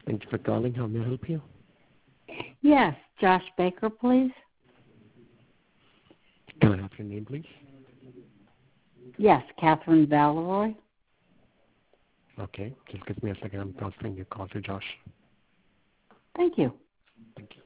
Thank you for calling. How may I help you? Yes, Josh Baker, please. Can I have your name, please? Yes, Catherine Valeroy. Okay, just give me a second. I'm transferring your call to Josh. Thank you. Thank you.